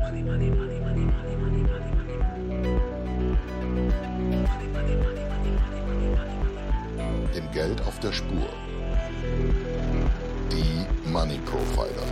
Dem Geld auf der Spur. Die Money Profiler.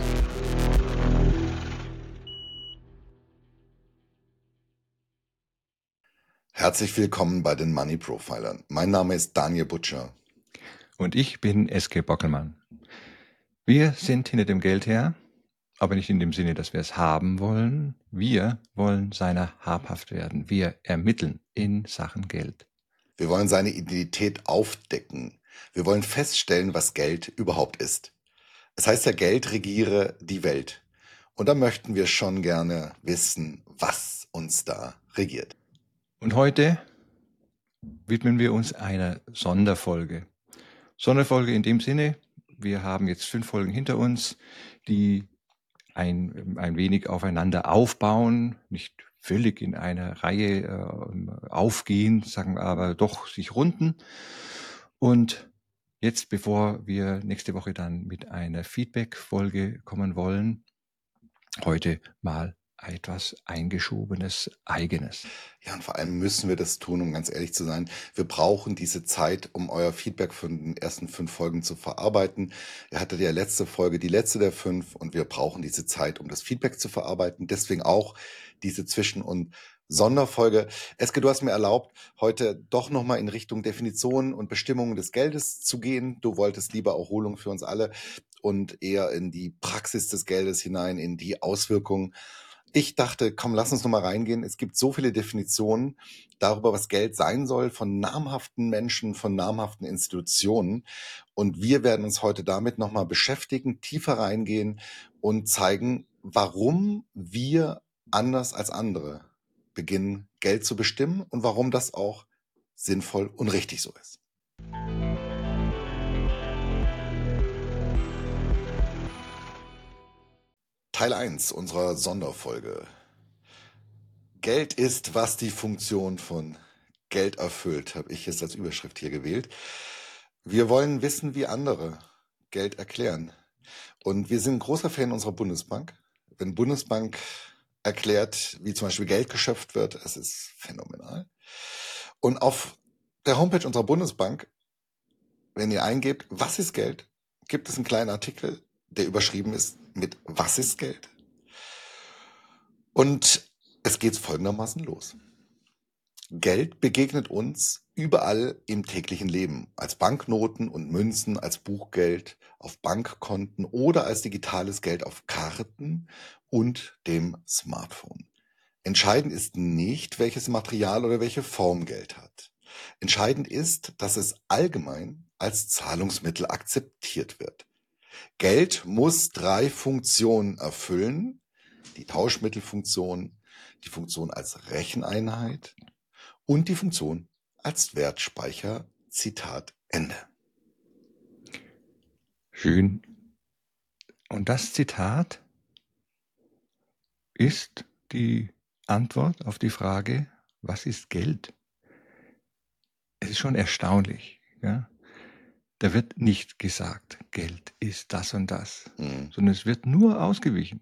Herzlich willkommen bei den Money Profilern. Mein Name ist Daniel Butcher. Und ich bin S.K. Bockelmann. Wir sind hinter dem Geld her, aber nicht in dem Sinne, dass wir es haben wollen. Wir wollen seiner habhaft werden. Wir ermitteln in Sachen Geld. Wir wollen seine Identität aufdecken. Wir wollen feststellen, was Geld überhaupt ist. Es heißt ja, Geld regiere die Welt. Und da möchten wir schon gerne wissen, was uns da regiert. Und heute widmen wir uns einer Sonderfolge. Sonderfolge in dem Sinne, wir haben jetzt 5 Folgen hinter uns, die ein wenig aufeinander aufbauen, nicht völlig in einer Reihe aufgehen, sagen wir aber doch sich runden. Und jetzt, bevor wir nächste Woche dann mit einer Feedback-Folge kommen wollen, heute mal etwas Eingeschobenes, Eigenes. Ja, und vor allem müssen wir das tun, um ganz ehrlich zu sein. Wir brauchen diese Zeit, um euer Feedback von den ersten 5 Folgen zu verarbeiten. Ihr hattet ja letzte Folge, die letzte der 5, und wir brauchen diese Zeit, um das Feedback zu verarbeiten. Deswegen auch diese Zwischen- und Sonderfolge. Eske, du hast mir erlaubt, heute doch nochmal in Richtung Definitionen und Bestimmungen des Geldes zu gehen. Du wolltest lieber Erholung für uns alle und eher in die Praxis des Geldes hinein, in die Auswirkungen. Ich dachte, komm, lass uns nochmal reingehen. Es gibt so viele Definitionen darüber, was Geld sein soll, von namhaften Menschen, von namhaften Institutionen. Und wir werden uns heute damit nochmal beschäftigen, tiefer reingehen und zeigen, warum wir anders als andere beginnen, Geld zu bestimmen und warum das auch sinnvoll und richtig so ist. Teil 1 unserer Sonderfolge. Geld ist, was die Funktion von Geld erfüllt, habe ich jetzt als Überschrift hier gewählt. Wir wollen wissen, wie andere Geld erklären. Und wir sind ein großer Fan unserer Bundesbank. Wenn Bundesbank erklärt, wie zum Beispiel Geld geschöpft wird, es ist phänomenal. Und auf der Homepage unserer Bundesbank, wenn ihr eingebt, was ist Geld, gibt es einen kleinen Artikel, der überschrieben ist mit Was ist Geld? Und es geht folgendermaßen los. Geld begegnet uns überall im täglichen Leben, als Banknoten und Münzen, als Buchgeld, auf Bankkonten oder als digitales Geld auf Karten und dem Smartphone. Entscheidend ist nicht, welches Material oder welche Form Geld hat. Entscheidend ist, dass es allgemein als Zahlungsmittel akzeptiert wird. Geld muss 3 Funktionen erfüllen: die Tauschmittelfunktion, die Funktion als Recheneinheit und die Funktion als Wertspeicher. Zitat Ende. Schön. Und das Zitat ist die Antwort auf die Frage, was ist Geld? Es ist schon erstaunlich. Ja? Da wird nicht gesagt, Geld ist das und das, sondern es wird nur ausgewichen.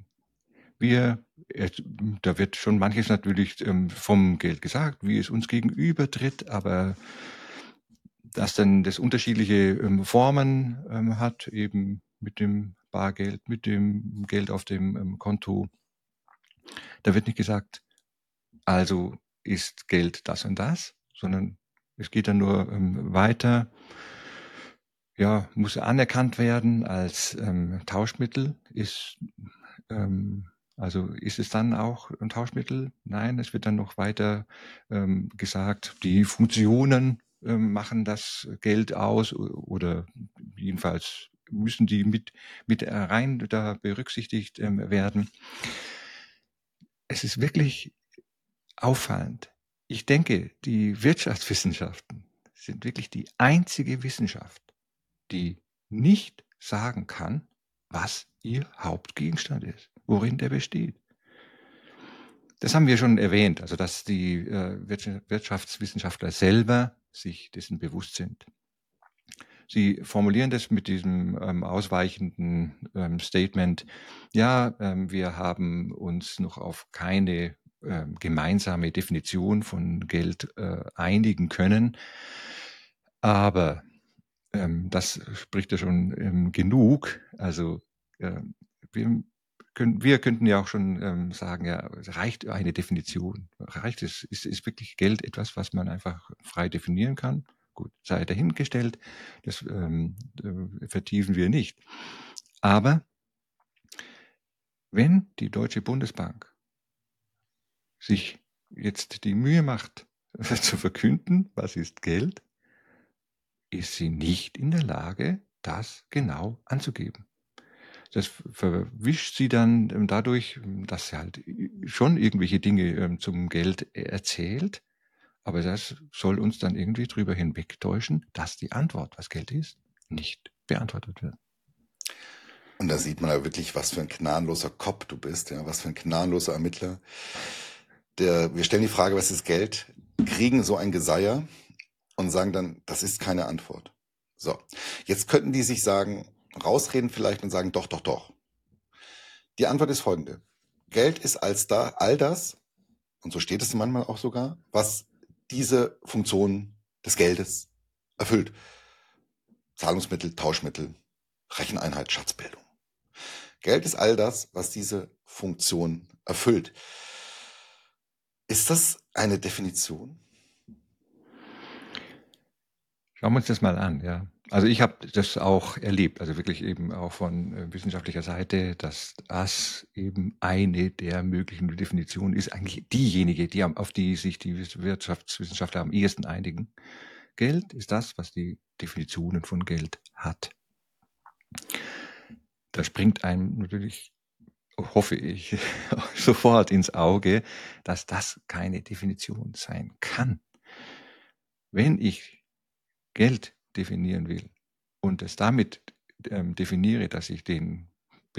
Da wird schon manches natürlich vom Geld gesagt, wie es uns gegenübertritt, aber dass dann das unterschiedliche Formen hat, eben mit dem Bargeld, mit dem Geld auf dem Konto. Da wird nicht gesagt, also ist Geld das und das, sondern es geht dann nur weiter. Ja, muss anerkannt werden als Tauschmittel. Also ist es dann auch ein Tauschmittel? Nein, es wird dann noch weiter gesagt, die Funktionen machen das Geld aus oder jedenfalls müssen die mit rein da berücksichtigt werden. Es ist wirklich auffallend. Ich denke, die Wirtschaftswissenschaften sind wirklich die einzige Wissenschaft, die nicht sagen kann, was ihr Hauptgegenstand ist, worin der besteht. Das haben wir schon erwähnt, also dass die Wirtschaftswissenschaftler selber sich dessen bewusst sind. Sie formulieren das mit diesem ausweichenden Statement, ja, wir haben uns noch auf keine gemeinsame Definition von Geld einigen können, aber das spricht ja schon genug. Also wir, wir könnten ja auch schon sagen, ja, reicht eine Definition? Reicht es? Ist wirklich Geld etwas, was man einfach frei definieren kann? Gut, sei dahingestellt, das vertiefen wir nicht. Aber wenn die Deutsche Bundesbank sich jetzt die Mühe macht, zu verkünden, was ist Geld, ist sie nicht in der Lage, das genau anzugeben. Das verwischt sie dann dadurch, dass sie halt schon irgendwelche Dinge zum Geld erzählt, aber das soll uns dann irgendwie drüber hinwegtäuschen, dass die Antwort, was Geld ist, nicht beantwortet wird. Und da sieht man ja wirklich, was für ein gnadenloser Kopf du bist, ja, was für ein gnadenloser Ermittler. Wir stellen die Frage, was ist Geld, kriegen so ein Geseier und sagen dann, das ist keine Antwort. So, jetzt könnten die sich sagen, rausreden vielleicht und sagen, doch, doch, doch. Die Antwort ist folgende. Geld ist all das, und so steht es manchmal auch sogar, was diese Funktion des Geldes erfüllt. Zahlungsmittel, Tauschmittel, Recheneinheit, Schatzbildung. Geld ist all das, was diese Funktion erfüllt. Ist das eine Definition? Schauen wir uns das mal an, ja. Also ich habe das auch erlebt, also wirklich eben auch von wissenschaftlicher Seite, dass das eben eine der möglichen Definitionen ist, eigentlich diejenige, auf die sich die Wirtschaftswissenschaftler am ehesten einigen. Geld ist das, was die Definitionen von Geld hat. Da springt einem natürlich, hoffe ich, sofort ins Auge, dass das keine Definition sein kann. Wenn ich Geld definieren will und es damit definiere, dass ich den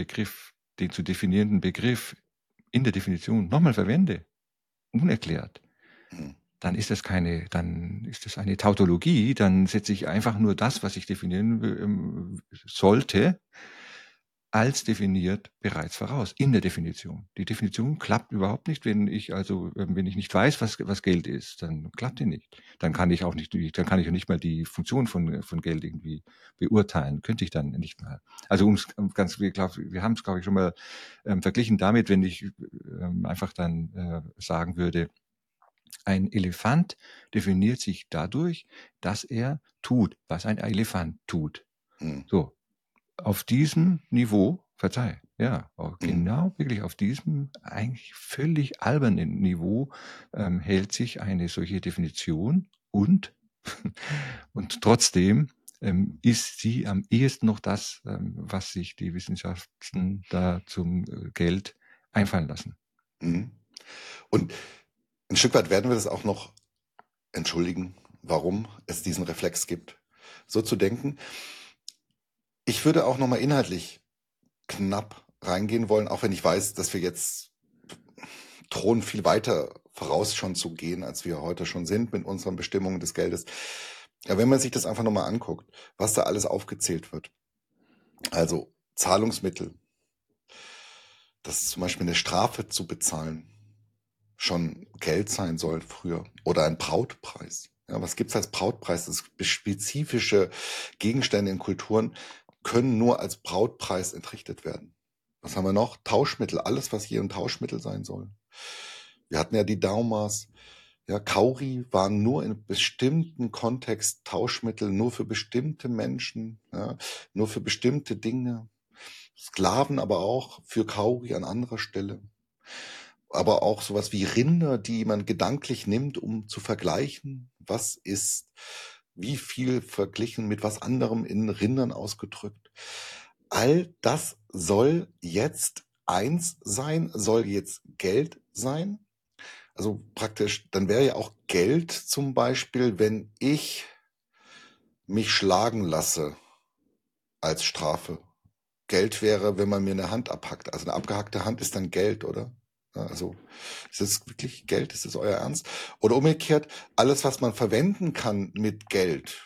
zu definierenden Begriff in der Definition nochmal verwende, unerklärt, dann ist das eine Tautologie, dann setze ich einfach nur das, was ich definieren sollte, als definiert bereits voraus, in der Definition. Die Definition klappt überhaupt nicht, wenn ich nicht weiß, was Geld ist, dann klappt die nicht. Dann kann ich auch nicht mal die Funktion von Geld irgendwie beurteilen, könnte ich dann nicht mal. Also wir haben es, glaube ich, schon mal verglichen damit, wenn ich einfach dann sagen würde, ein Elefant definiert sich dadurch, dass er tut, was ein Elefant tut. So, auf diesem Niveau, genau wirklich auf diesem eigentlich völlig albernen Niveau hält sich eine solche Definition und trotzdem ist sie am ehesten noch das, was sich die Wissenschaften da zum Geld einfallen lassen. Und ein Stück weit werden wir das auch noch entschuldigen, warum es diesen Reflex gibt, so zu denken. Ich würde auch nochmal inhaltlich knapp reingehen wollen, auch wenn ich weiß, dass wir jetzt drohen, viel weiter voraus schon zu gehen, als wir heute schon sind mit unseren Bestimmungen des Geldes. Ja, wenn man sich das einfach nochmal anguckt, was da alles aufgezählt wird. Also Zahlungsmittel, dass zum Beispiel eine Strafe zu bezahlen schon Geld sein soll früher oder ein Brautpreis. Ja, was gibt's als Brautpreis? Das spezifische Gegenstände in Kulturen können nur als Brautpreis entrichtet werden. Was haben wir noch? Tauschmittel, alles, was hier ein Tauschmittel sein soll. Wir hatten ja die Daumas. Ja, Kauri waren nur in bestimmten Kontext Tauschmittel, nur für bestimmte Menschen, ja, nur für bestimmte Dinge. Sklaven aber auch für Kauri an anderer Stelle. Aber auch sowas wie Rinder, die man gedanklich nimmt, um zu vergleichen, was ist wie viel verglichen mit was anderem in Rindern ausgedrückt. All das soll jetzt eins sein, soll jetzt Geld sein. Also praktisch, dann wäre ja auch Geld zum Beispiel, wenn ich mich schlagen lasse als Strafe. Geld wäre, wenn man mir eine Hand abhackt. Also eine abgehackte Hand ist dann Geld, oder? Also ist das wirklich Geld? Ist das euer Ernst? Oder umgekehrt, alles, was man verwenden kann mit Geld,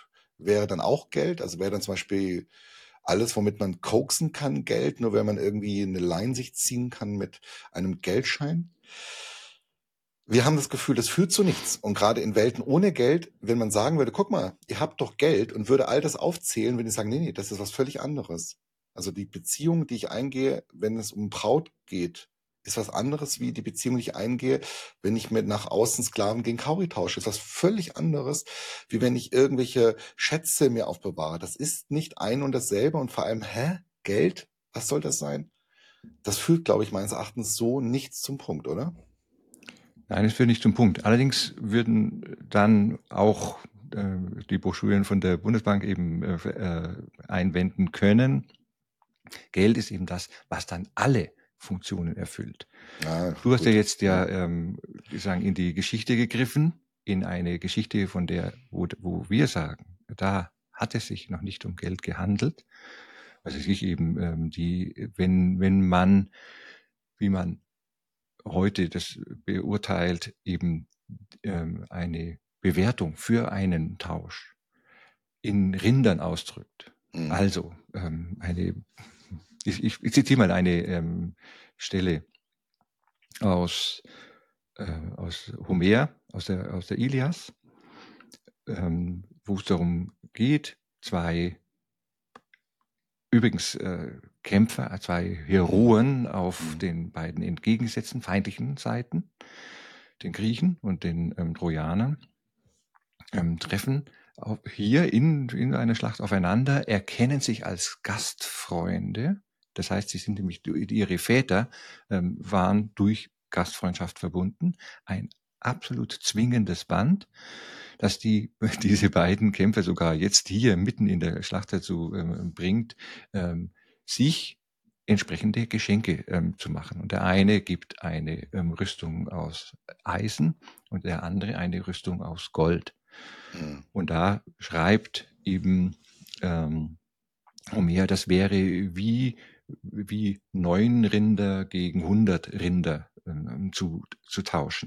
wäre dann auch Geld. Also wäre dann zum Beispiel alles, womit man koksen kann, Geld, nur wenn man irgendwie eine Line sich ziehen kann mit einem Geldschein. Wir haben das Gefühl, das führt zu nichts. Und gerade in Welten ohne Geld, wenn man sagen würde, guck mal, ihr habt doch Geld und würde all das aufzählen, würde ich sagen, nee, das ist was völlig anderes. Also die Beziehung, die ich eingehe, wenn es um Braut geht, ist was anderes wie die Beziehung, die ich eingehe, wenn ich mit nach außen Sklaven gegen Kauri tausche. Ist was völlig anderes, wie wenn ich irgendwelche Schätze mir aufbewahre. Das ist nicht ein und dasselbe und vor allem, Geld? Was soll das sein? Das führt, glaube ich, meines Erachtens so nichts zum Punkt, oder? Nein, das führt nicht zum Punkt. Allerdings würden dann auch die Broschüren von der Bundesbank eben einwenden können. Geld ist eben das, was dann alle Funktionen erfüllt. Du hast ja jetzt sagen, in die Geschichte gegriffen, in eine Geschichte, von der, wo wir sagen, da hat es sich noch nicht um Geld gehandelt. Also sich eben wenn man, wie man heute das beurteilt, eben eine Bewertung für einen Tausch in Rindern ausdrückt. Mhm. Also ich zitiere mal eine Stelle aus Homer, aus der Ilias, wo es darum geht, zwei Kämpfer, zwei Heroen auf den beiden entgegengesetzten feindlichen Seiten, den Griechen und den Trojanern, treffen hier in einer Schlacht aufeinander, erkennen sich als Gastfreunde. Das heißt, sie sind nämlich, ihre Väter waren durch Gastfreundschaft verbunden. Ein absolut zwingendes Band, dass diese beiden Kämpfer sogar jetzt hier mitten in der Schlacht dazu bringt, sich entsprechende Geschenke zu machen. Und der eine gibt eine Rüstung aus Eisen und der andere eine Rüstung aus Gold. Und da schreibt eben Homer, das wäre wie 9 Rinder gegen 100 Rinder zu tauschen.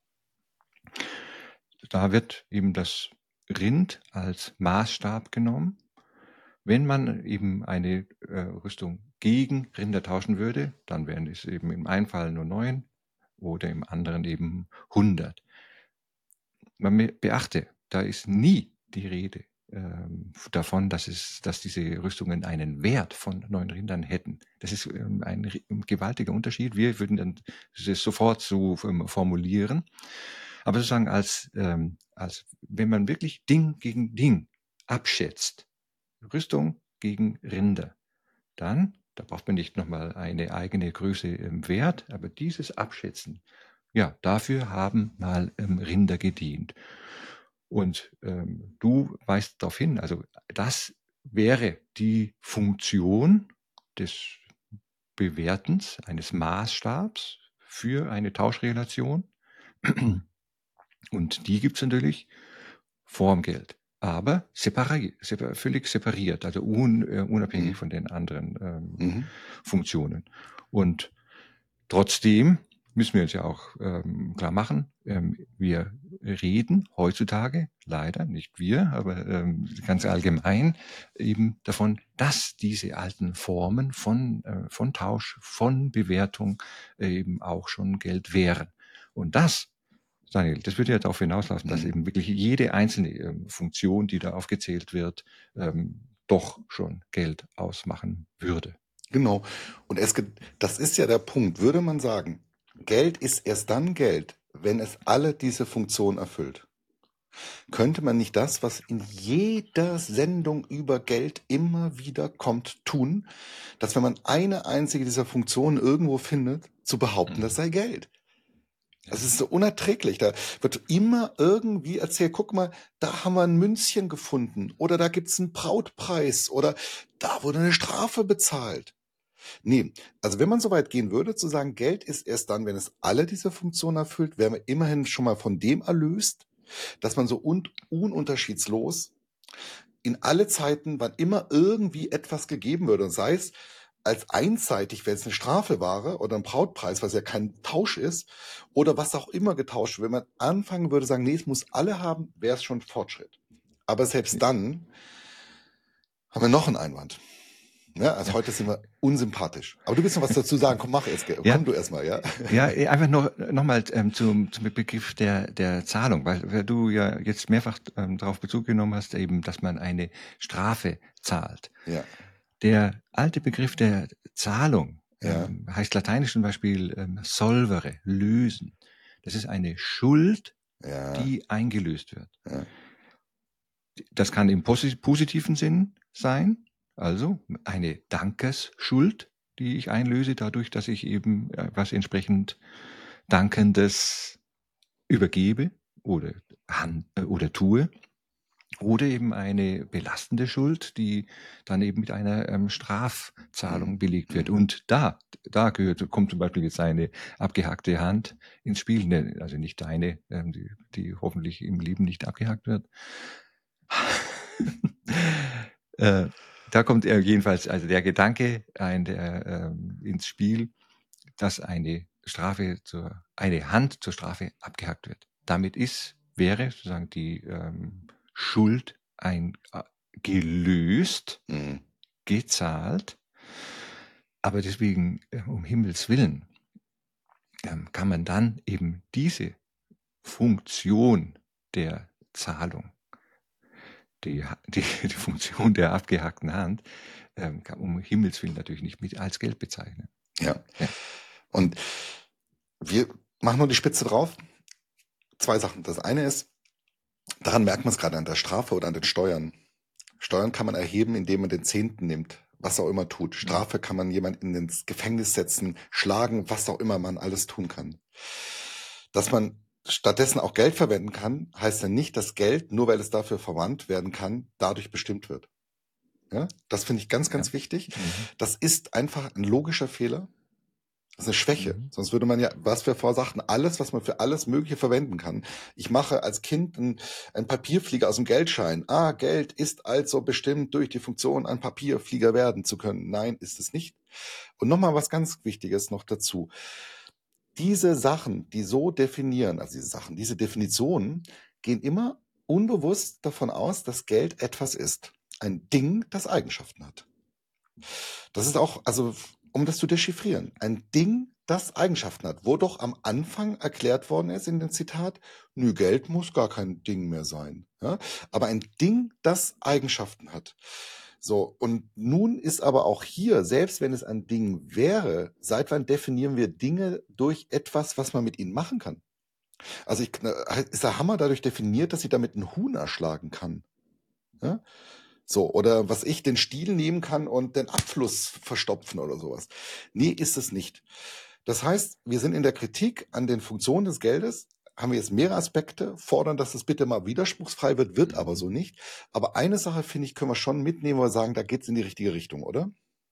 Da wird eben das Rind als Maßstab genommen. Wenn man eben eine Rüstung gegen Rinder tauschen würde, dann wären es eben im einen Fall nur 9 oder im anderen eben 100. Man beachte, da ist nie die Rede davon, dass diese Rüstungen einen Wert von 9 Rindern hätten. Das ist ein gewaltiger Unterschied. Wir würden dann das sofort so formulieren. Aber sozusagen als wenn man wirklich Ding gegen Ding abschätzt, Rüstung gegen Rinder, dann, da braucht man nicht nochmal eine eigene Größe im Wert, aber dieses Abschätzen, ja, dafür haben mal Rinder gedient. Und du weist darauf hin, also das wäre die Funktion des Bewertens, eines Maßstabs für eine Tauschrelation. Und die gibt es natürlich vorm Geld, aber völlig separiert, also unabhängig von den anderen Funktionen. Und trotzdem müssen wir uns ja auch klar machen, wir reden heutzutage, leider, nicht wir, aber ganz allgemein eben davon, dass diese alten Formen von Tausch, von Bewertung eben auch schon Geld wären. Und das, Daniel, das würde ja darauf hinauslaufen, dass eben wirklich jede einzelne Funktion, die da aufgezählt wird, doch schon Geld ausmachen würde. Genau. Und das ist ja der Punkt. Würde man sagen, Geld ist erst dann Geld, wenn es alle diese Funktionen erfüllt. Könnte man nicht das, was in jeder Sendung über Geld immer wieder kommt, tun, dass wenn man eine einzige dieser Funktionen irgendwo findet, zu behaupten, das sei Geld? Das ist so unerträglich. Da wird immer irgendwie erzählt, guck mal, da haben wir ein Münzchen gefunden oder da gibt's einen Brautpreis oder da wurde eine Strafe bezahlt. Nee, also wenn man so weit gehen würde, zu sagen, Geld ist erst dann, wenn es alle diese Funktionen erfüllt, wären wir immerhin schon mal von dem erlöst, dass man so ununterschiedlos in alle Zeiten, wann immer irgendwie etwas gegeben würde, und sei es als einseitig, wenn es eine Strafe war oder ein Brautpreis, was ja kein Tausch ist, oder was auch immer getauscht wird, wenn man anfangen würde, sagen, nee, es muss alle haben, wäre es schon Fortschritt. Aber selbst dann haben wir noch einen Einwand. Ja, also Ja. heute sind wir unsympathisch. Aber du willst noch was dazu sagen? Komm, mach jetzt. Ja. Komm du erstmal, ja? Ja, einfach noch mal zum Begriff der Zahlung, weil du ja jetzt mehrfach darauf Bezug genommen hast, eben, dass man eine Strafe zahlt. Ja. Der alte Begriff der Zahlung Ja. heißt lateinisch zum Beispiel solvere, lösen. Das ist eine Schuld, Ja. die eingelöst wird. Ja. Das kann im positiven Sinn sein, also eine Dankesschuld, die ich einlöse, dadurch, dass ich eben was entsprechend Dankendes übergebe oder tue. Oder eben eine belastende Schuld, die dann eben mit einer Strafzahlung belegt wird. Und da kommt zum Beispiel jetzt eine abgehackte Hand ins Spiel, ne, also nicht deine, die hoffentlich im Leben nicht abgehackt wird. Da kommt jedenfalls also der Gedanke ins Spiel, dass eine Hand zur Strafe abgehackt wird. Damit wäre sozusagen die Schuld gelöst, gezahlt, aber deswegen, um Himmels Willen, kann man dann eben diese Funktion der Zahlung, die Funktion der abgehackten Hand, kann um Himmels Willen natürlich nicht mit als Geld bezeichnen. Ja. Und wir machen nur die Spitze drauf. 2 Sachen. Das eine ist, daran merkt man es gerade an der Strafe oder an den Steuern. Steuern kann man erheben, indem man den Zehnten nimmt, was auch immer tut. Strafe kann man jemanden ins Gefängnis setzen, schlagen, was auch immer man alles tun kann. Dass man stattdessen auch Geld verwenden kann, heißt ja nicht, dass Geld, nur weil es dafür verwandt werden kann, dadurch bestimmt wird. Ja? Das finde ich ganz, ganz wichtig. Das ist einfach ein logischer Fehler. Das ist eine Schwäche. Sonst würde man ja, was wir vorher sagten, alles, was man für alles Mögliche verwenden kann. Ich mache als Kind einen Papierflieger aus dem Geldschein. Geld ist also bestimmt durch die Funktion, ein Papierflieger werden zu können. Nein, ist es nicht. Und nochmal was ganz Wichtiges noch dazu. Diese Sachen, die so definieren, also diese Definitionen, gehen immer unbewusst davon aus, dass Geld etwas ist. Ein Ding, das Eigenschaften hat. Das ist auch, also um das zu dechiffrieren, ein Ding, das Eigenschaften hat, wo doch am Anfang erklärt worden ist in dem Zitat, Geld muss gar kein Ding mehr sein. Ja? Aber ein Ding, das Eigenschaften hat. So, und nun ist aber auch hier, selbst wenn es ein Ding wäre, seit wann definieren wir Dinge durch etwas, was man mit ihnen machen kann? Also ist der Hammer dadurch definiert, dass ich damit einen Huhn erschlagen kann? Ja? So, oder was ich, den Stiel nehmen kann und den Abfluss verstopfen oder sowas. Nee, ist es nicht. Das heißt, wir sind in der Kritik an den Funktionen des Geldes, haben wir jetzt mehrere Aspekte, fordern, dass es bitte mal widerspruchsfrei wird aber so nicht. Aber eine Sache, finde ich, können wir schon mitnehmen, wo wir sagen, da geht es in die richtige Richtung, oder?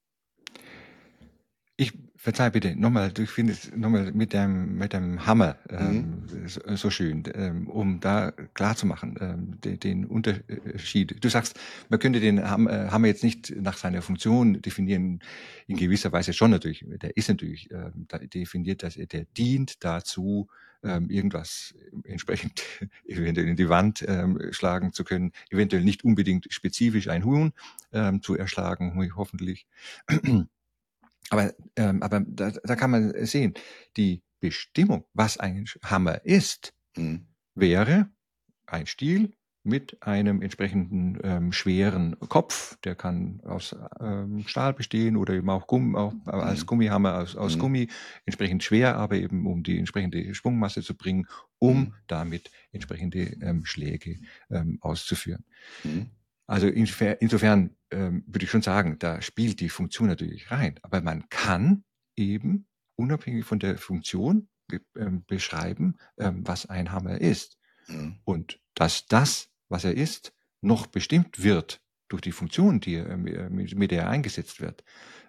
Verzeih bitte, nochmal, ich finde es nochmal mit deinem Hammer so schön, um da klarzumachen, den Unterschied. Du sagst, man könnte den Hammer jetzt nicht nach seiner Funktion definieren, in gewisser Weise schon natürlich. Der ist natürlich definiert, dass der dient dazu, irgendwas entsprechend eventuell in die Wand schlagen zu können, eventuell nicht unbedingt spezifisch ein Huhn zu erschlagen, hoffentlich. Aber da kann man sehen, die Bestimmung, was ein Hammer ist, wäre ein Stiel mit einem entsprechenden schweren Kopf. Der kann aus Stahl bestehen oder eben auch als Gummihammer aus Gummi, entsprechend schwer, aber eben um die entsprechende Schwungmasse zu bringen, um damit entsprechende Schläge auszuführen. Also insofern würde ich schon sagen, da spielt die Funktion natürlich rein. Aber man kann eben unabhängig von der Funktion beschreiben, was ein Hammer ist. Und dass das, was er ist, noch bestimmt wird durch die Funktion, mit der er eingesetzt wird,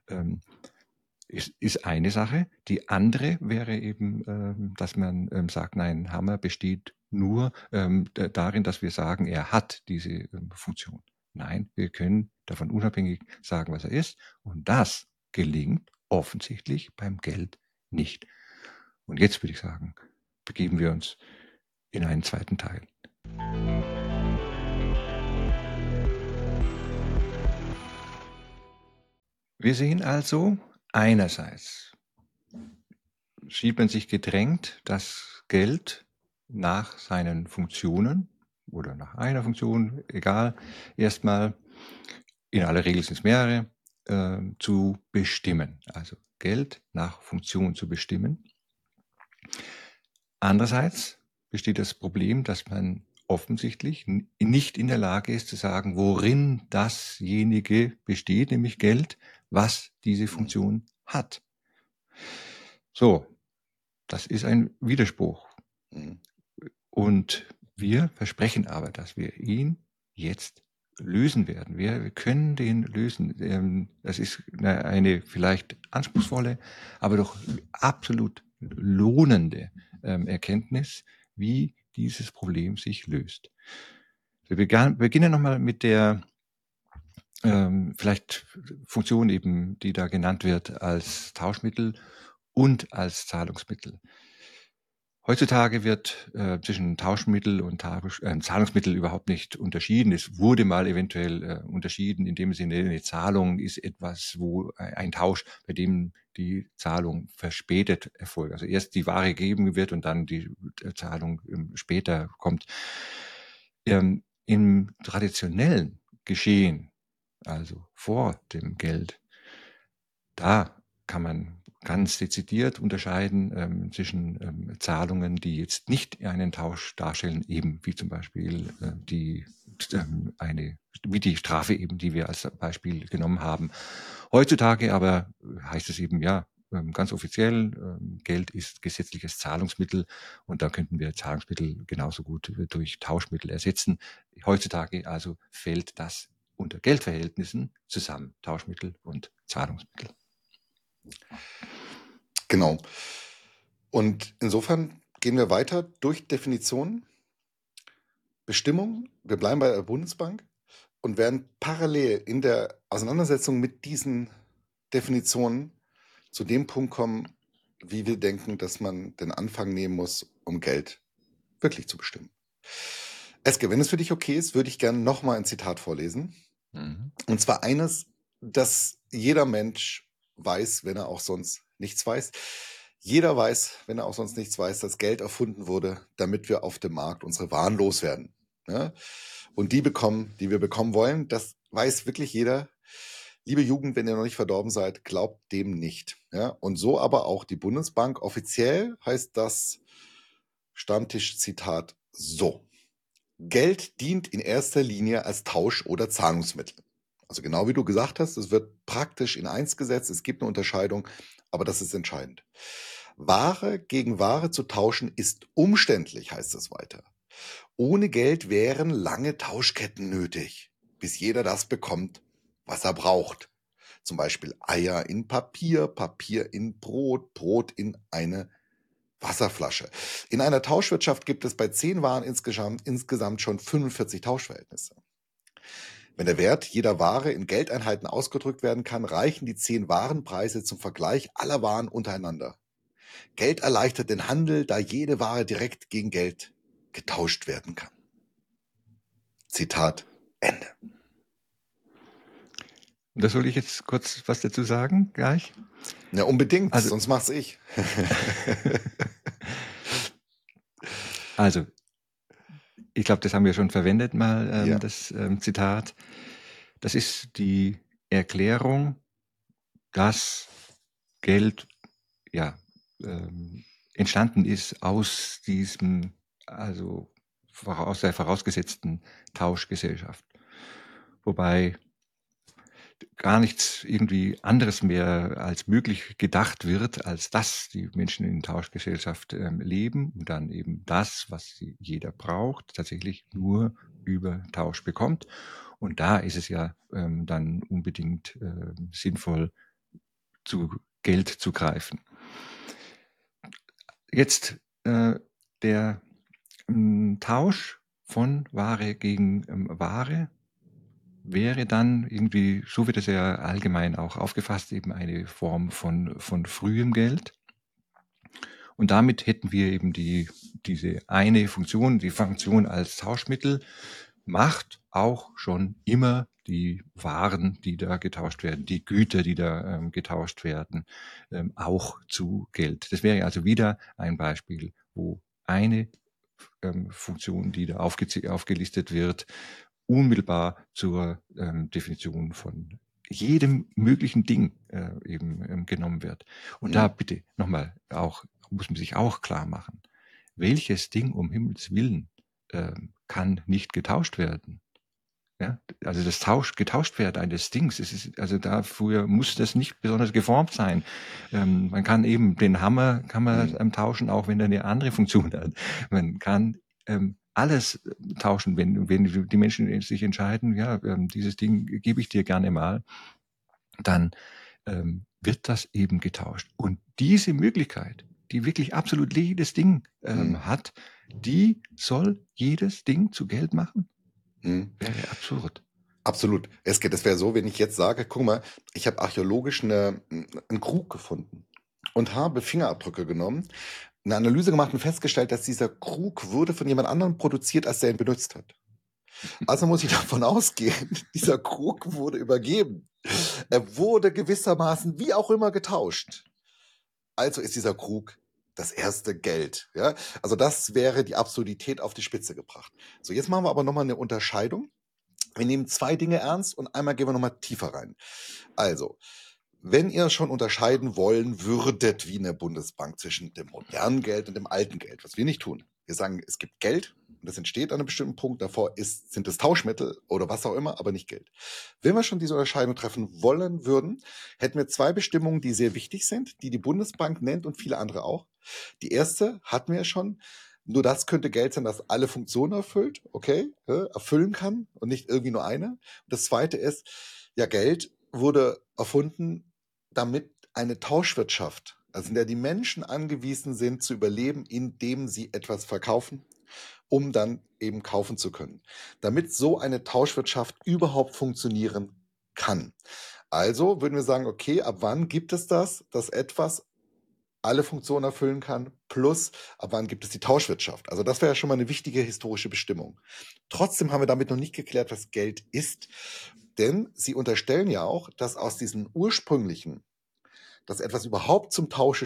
ist eine Sache. Die andere wäre eben, dass man sagt, nein, Hammer besteht nur darin, dass wir sagen, er hat diese Funktion. Nein, wir können davon unabhängig sagen, was er ist. Und das gelingt offensichtlich beim Geld nicht. Und jetzt würde ich sagen, begeben wir uns in einen zweiten Teil. Wir sehen also, einerseits sieht man sich gedrängt, das Geld nach seinen Funktionen oder nach einer Funktion, egal, erstmal, in aller Regel sind es mehrere, zu bestimmen. Also Geld nach Funktion zu bestimmen. Andererseits besteht das Problem, dass man offensichtlich nicht in der Lage ist zu sagen, worin dasjenige besteht, nämlich Geld, was diese Funktion hat. So, das ist ein Widerspruch. Mhm. Und wir versprechen aber, dass wir ihn jetzt lösen werden. Wir können den lösen. Das ist eine vielleicht anspruchsvolle, aber doch absolut lohnende Erkenntnis, wie dieses Problem sich löst. Wir beginnen nochmal mit der vielleicht Funktion eben, die da genannt wird als Tauschmittel und als Zahlungsmittel. Heutzutage wird zwischen Tauschmittel und Zahlungsmittel überhaupt nicht unterschieden. Es wurde mal eventuell unterschieden in dem Sinne, eine Zahlung ist etwas, wo ein Tausch, bei dem die Zahlung verspätet erfolgt. Also erst die Ware gegeben wird und dann die Zahlung später kommt. Im traditionellen Geschehen, also vor dem Geld, da kann man ganz dezidiert unterscheiden zwischen Zahlungen, die jetzt nicht einen Tausch darstellen, eben wie zum Beispiel wie die Strafe eben, die wir als Beispiel genommen haben. Heutzutage aber heißt es eben ja ganz offiziell, Geld ist gesetzliches Zahlungsmittel und da könnten wir Zahlungsmittel genauso gut durch Tauschmittel ersetzen. Heutzutage also fällt das unter Geldverhältnissen zusammen, Tauschmittel und Zahlungsmittel. Genau. Und insofern gehen wir weiter durch Definitionen, Bestimmungen. Wir bleiben bei der Bundesbank und werden parallel in der Auseinandersetzung mit diesen Definitionen zu dem Punkt kommen, wie wir denken, dass man den Anfang nehmen muss, um Geld wirklich zu bestimmen. Eske, wenn es für dich okay ist, würde ich gerne nochmal ein Zitat vorlesen. Und zwar eines, das jeder Mensch weiß, wenn er auch sonst nichts weiß. Jeder weiß, wenn er auch sonst nichts weiß, dass Geld erfunden wurde, damit wir auf dem Markt unsere Waren loswerden. Ja? Und die bekommen, die wir bekommen wollen, das weiß wirklich jeder. Liebe Jugend, wenn ihr noch nicht verdorben seid, glaubt dem nicht. Ja? Und so aber auch die Bundesbank. Offiziell heißt das Stammtischzitat so: Geld dient in erster Linie als Tausch- oder Zahlungsmittel. Also genau wie du gesagt hast, es wird praktisch in eins gesetzt, es gibt eine Unterscheidung, aber das ist entscheidend. Ware gegen Ware zu tauschen ist umständlich, heißt es weiter. Ohne Geld wären lange Tauschketten nötig, bis jeder das bekommt, was er braucht. Zum Beispiel Eier in Papier, Papier in Brot, Brot in eine Wasserflasche. In einer Tauschwirtschaft gibt es bei 10 Waren insgesamt schon 45 Tauschverhältnisse. Wenn der Wert jeder Ware in Geldeinheiten ausgedrückt werden kann, reichen die 10 Warenpreise zum Vergleich aller Waren untereinander. Geld erleichtert den Handel, da jede Ware direkt gegen Geld getauscht werden kann. Zitat Ende. Da soll ich jetzt kurz was dazu sagen, gleich? Ja, unbedingt, Also, sonst mach's ich. Also, ich glaube, das haben wir schon verwendet mal, Ja. das Zitat. Das ist die Erklärung, dass Geld ja entstanden ist aus diesem, also aus der vorausgesetzten Tauschgesellschaft. Wobei gar nichts irgendwie anderes mehr als möglich gedacht wird, als dass die Menschen in Tauschgesellschaft leben und dann eben das, was jeder braucht, tatsächlich nur über Tausch bekommt. Und da ist es ja dann unbedingt sinnvoll, zu Geld zu greifen. Jetzt der Tausch von Ware gegen Ware wäre dann irgendwie, so wird es ja allgemein auch aufgefasst, eben eine Form von frühem Geld. Und damit hätten wir eben diese eine Funktion, die Funktion als Tauschmittel, macht auch schon immer die Waren, die da getauscht werden, die Güter, die da getauscht werden, auch zu Geld. Das wäre also wieder ein Beispiel, wo eine Funktion, die da aufgelistet wird, unmittelbar zur Definition von jedem möglichen Ding eben genommen wird. Und da bitte nochmal auch, muss man sich auch klar machen, welches Ding um Himmels Willen kann nicht getauscht werden? Ja, also das getauscht werden eines Dings, also dafür muss das nicht besonders geformt sein. Man kann eben den Hammer tauschen, auch wenn er eine andere Funktion hat. Man kann alles tauschen, wenn die Menschen sich entscheiden, ja, dieses Ding gebe ich dir gerne mal, dann wird das eben getauscht. Und diese Möglichkeit, die wirklich absolut jedes Ding hat, die soll jedes Ding zu Geld machen? Wäre absurd. Absolut. Das wäre so, wenn ich jetzt sage, guck mal, ich habe archäologisch einen Krug gefunden und habe Fingerabdrücke genommen, eine Analyse gemacht und festgestellt, dass dieser Krug wurde von jemand anderem produziert, als der ihn benutzt hat. Also muss ich davon ausgehen, dieser Krug wurde übergeben. Er wurde gewissermaßen wie auch immer getauscht. Also ist dieser Krug das erste Geld. Ja? Also das wäre die Absurdität auf die Spitze gebracht. So, jetzt machen wir aber nochmal eine Unterscheidung. Wir nehmen zwei Dinge ernst und einmal gehen wir nochmal tiefer rein. Also, wenn ihr schon unterscheiden wollen würdet, wie eine Bundesbank, zwischen dem modernen Geld und dem alten Geld, was wir nicht tun. Wir sagen, es gibt Geld und das entsteht an einem bestimmten Punkt, davor sind es Tauschmittel oder was auch immer, aber nicht Geld. Wenn wir schon diese Unterscheidung treffen wollen würden, hätten wir zwei Bestimmungen, die sehr wichtig sind, die die Bundesbank nennt und viele andere auch. Die erste hatten wir schon. Nur das könnte Geld sein, das alle Funktionen erfüllt, okay, erfüllen kann und nicht irgendwie nur eine. Und das zweite ist, ja, Geld wurde erfunden, damit eine Tauschwirtschaft, also in der die Menschen angewiesen sind zu überleben, indem sie etwas verkaufen, um dann eben kaufen zu können. Damit so eine Tauschwirtschaft überhaupt funktionieren kann. Also würden wir sagen, okay, ab wann gibt es das, dass etwas alle Funktionen erfüllen kann, plus ab wann gibt es die Tauschwirtschaft. Also das wäre ja schon mal eine wichtige historische Bestimmung. Trotzdem haben wir damit noch nicht geklärt, was Geld ist, denn sie unterstellen ja auch, dass aus diesen ursprünglichen, dass etwas überhaupt zum Tausche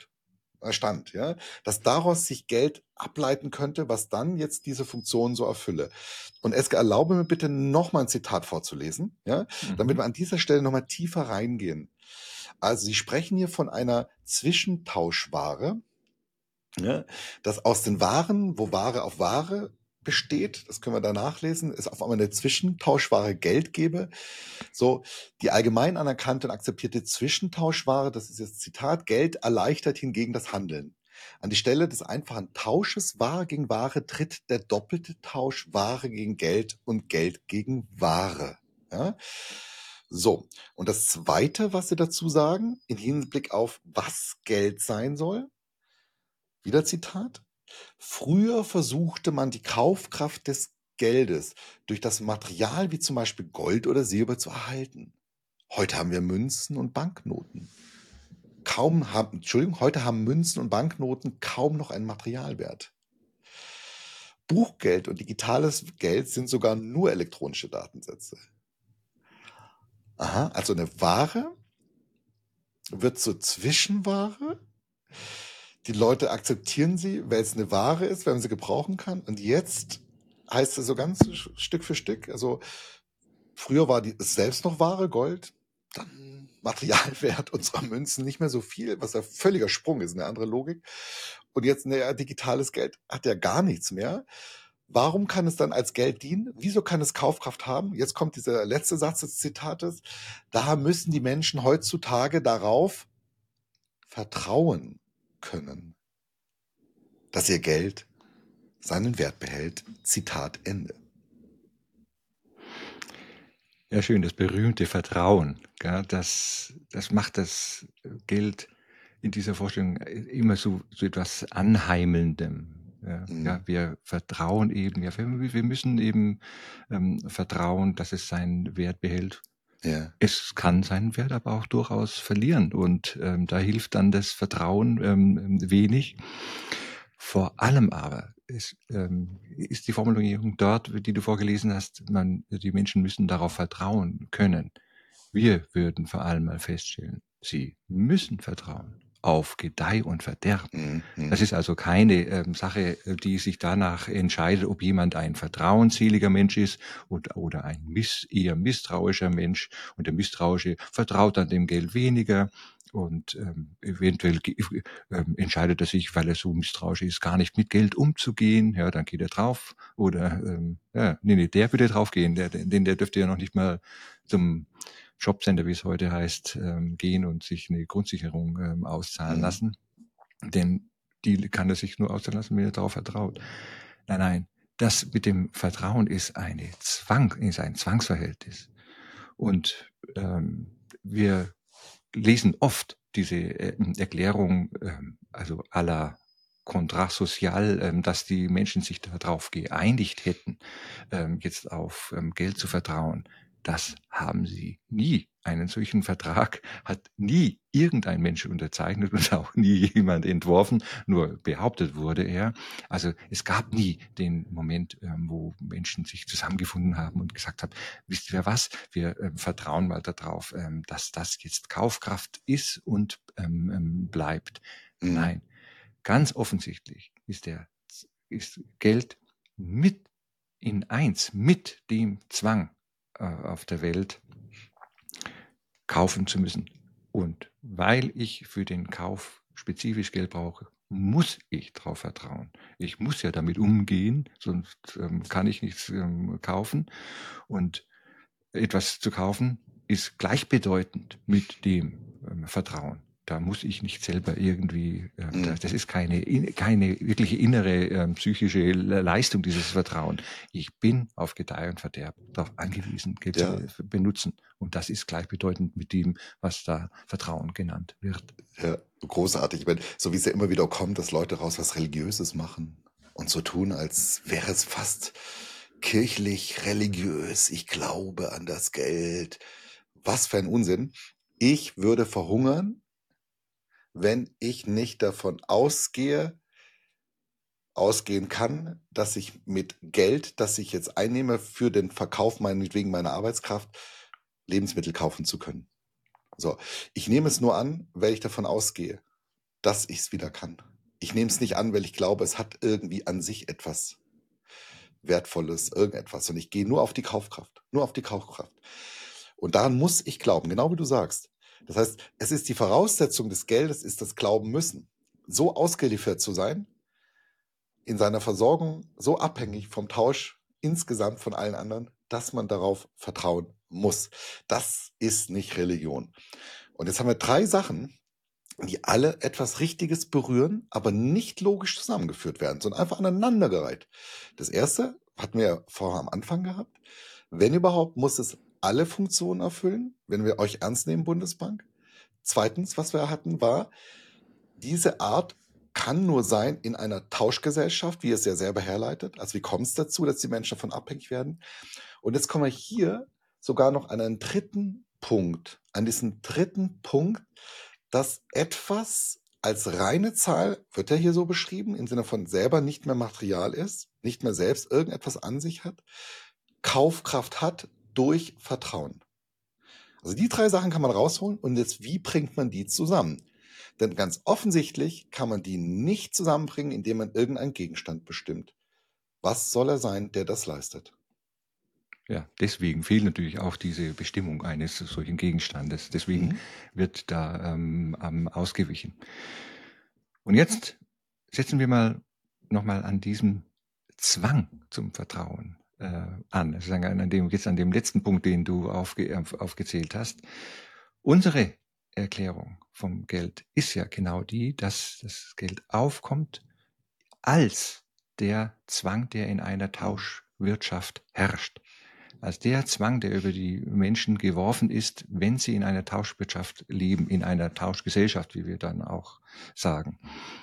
stand, ja, dass daraus sich Geld ableiten könnte, was dann jetzt diese Funktion so erfülle. Und Eske, erlaube mir bitte nochmal ein Zitat vorzulesen, ja, damit wir an dieser Stelle nochmal tiefer reingehen. Also Sie sprechen hier von einer Zwischentauschware, ja, dass aus den Waren, wo Ware auf Ware besteht, das können wir da nachlesen, es auf einmal eine Zwischentauschware Geld gebe. So, die allgemein anerkannte und akzeptierte Zwischentauschware, das ist jetzt Zitat, Geld erleichtert hingegen das Handeln. An die Stelle des einfachen Tausches Ware gegen Ware tritt der doppelte Tausch Ware gegen Geld und Geld gegen Ware. Ja? So, und das Zweite, was Sie dazu sagen, im Hinblick auf was Geld sein soll, wieder Zitat, früher versuchte man die Kaufkraft des Geldes durch das Material wie zum Beispiel Gold oder Silber zu erhalten. Heute haben wir Münzen und Banknoten. Heute haben Münzen und Banknoten kaum noch einen Materialwert. Buchgeld und digitales Geld sind sogar nur elektronische Datensätze. Aha, also eine Ware wird zur Zwischenware. Die Leute akzeptieren sie, weil es eine Ware ist, weil man sie gebrauchen kann. Und jetzt heißt es so ganz Stück für Stück. Also früher war es selbst noch Ware, Gold, dann Materialwert unserer Münzen nicht mehr so viel, was ein völliger Sprung ist, eine andere Logik. Und jetzt, naja, digitales Geld hat ja gar nichts mehr. Warum kann es dann als Geld dienen? Wieso kann es Kaufkraft haben? Jetzt kommt dieser letzte Satz des Zitates. Daher müssen die Menschen heutzutage darauf vertrauen können, dass ihr Geld seinen Wert behält. Zitat Ende. Ja, schön, das berühmte Vertrauen. Gell? Das macht das Geld in dieser Vorstellung immer so etwas Anheimelndem. Ja, wir vertrauen eben, ja, wir müssen eben vertrauen, dass es seinen Wert behält. Ja. Es kann seinen Wert aber auch durchaus verlieren und da hilft dann das Vertrauen wenig. Vor allem aber es ist die Formulierung dort, die du vorgelesen hast, die Menschen müssen darauf vertrauen können. Wir würden vor allem mal feststellen, sie müssen vertrauen auf Gedeih und Verderben. Das ist also keine Sache, die sich danach entscheidet, ob jemand ein vertrauensseliger Mensch ist oder ein eher misstrauischer Mensch. Und der Misstrauische vertraut dann dem Geld weniger und eventuell entscheidet er sich, weil er so misstrauisch ist, gar nicht mit Geld umzugehen. Ja, dann geht er drauf. Oder nee, der würde draufgehen. Der dürfte ja noch nicht mal zum Jobcenter, wie es heute heißt, gehen und sich eine Grundsicherung auszahlen lassen. Denn die kann er sich nur auszahlen lassen, wenn er darauf vertraut. Nein, das mit dem Vertrauen ist ein Zwangsverhältnis. Und wir lesen oft diese Erklärung, also à la Contrat social, dass die Menschen sich darauf geeinigt hätten, jetzt auf Geld zu vertrauen. Das haben sie nie. Einen solchen Vertrag hat nie irgendein Mensch unterzeichnet und auch nie jemand entworfen, nur behauptet wurde er. Also es gab nie den Moment, wo Menschen sich zusammengefunden haben und gesagt haben, wisst ihr was, wir vertrauen mal darauf, dass das jetzt Kaufkraft ist und bleibt. Nein, ganz offensichtlich ist Geld mit mit dem Zwang auf der Welt kaufen zu müssen. Und weil ich für den Kauf spezifisch Geld brauche, muss ich darauf vertrauen. Ich muss ja damit umgehen, sonst kann ich nichts kaufen. Und etwas zu kaufen ist gleichbedeutend mit dem Vertrauen. Da muss ich nicht selber irgendwie, das ist keine wirkliche innere psychische Leistung, dieses Vertrauen. Ich bin auf Gedeih und Verderb darauf angewiesen, Geld zu benutzen. Und das ist gleichbedeutend mit dem, was da Vertrauen genannt wird. Ja, großartig. Ich meine, so wie es ja immer wieder kommt, dass Leute raus was Religiöses machen und so tun, als wäre es fast kirchlich religiös. Ich glaube an das Geld. Was für ein Unsinn. Ich würde verhungern, wenn ich nicht davon ausgehen kann, dass ich mit Geld, das ich jetzt einnehme für den Verkauf meinetwegen meiner Arbeitskraft, Lebensmittel kaufen zu können. So, ich nehme es nur an, weil ich davon ausgehe, dass ich es wieder kann. Ich nehme es nicht an, weil ich glaube, es hat irgendwie an sich etwas Wertvolles, irgendetwas. Und ich gehe nur auf die Kaufkraft. Nur auf die Kaufkraft. Und daran muss ich glauben, genau wie du sagst. Das heißt, es ist die Voraussetzung des Geldes, ist das Glauben müssen. So ausgeliefert zu sein, in seiner Versorgung so abhängig vom Tausch insgesamt von allen anderen, dass man darauf vertrauen muss. Das ist nicht Religion. Und jetzt haben wir 3 Sachen, die alle etwas Richtiges berühren, aber nicht logisch zusammengeführt werden, sondern einfach aneinandergereiht. Das erste hatten wir ja vorher am Anfang gehabt. Wenn überhaupt, muss es alle Funktionen erfüllen, wenn wir euch ernst nehmen, Bundesbank. Zweitens, was wir hatten, war, diese Art kann nur sein in einer Tauschgesellschaft, wie es ja selber herleitet. Also wie kommt es dazu, dass die Menschen davon abhängig werden? Und jetzt kommen wir hier sogar noch an einen dritten Punkt, an diesen dritten Punkt, dass etwas als reine Zahl, wird ja hier so beschrieben, im Sinne von selber nicht mehr Material ist, nicht mehr selbst irgendetwas an sich hat, Kaufkraft hat durch Vertrauen. Also die 3 Sachen kann man rausholen und jetzt, wie bringt man die zusammen? Denn ganz offensichtlich kann man die nicht zusammenbringen, indem man irgendeinen Gegenstand bestimmt. Was soll er sein, der das leistet? Ja, deswegen fehlt natürlich auch diese Bestimmung eines solchen Gegenstandes. Deswegen wird da ausgewichen. Und jetzt setzen wir nochmal an diesem Zwang zum Vertrauen an. Also an dem letzten Punkt, den du aufgezählt hast. Unsere Erklärung vom Geld ist ja genau die, dass das Geld aufkommt als der Zwang, der in einer Tauschwirtschaft herrscht. Als der Zwang, der über die Menschen geworfen ist, wenn sie in einer Tauschwirtschaft leben, in einer Tauschgesellschaft, wie wir dann auch sagen.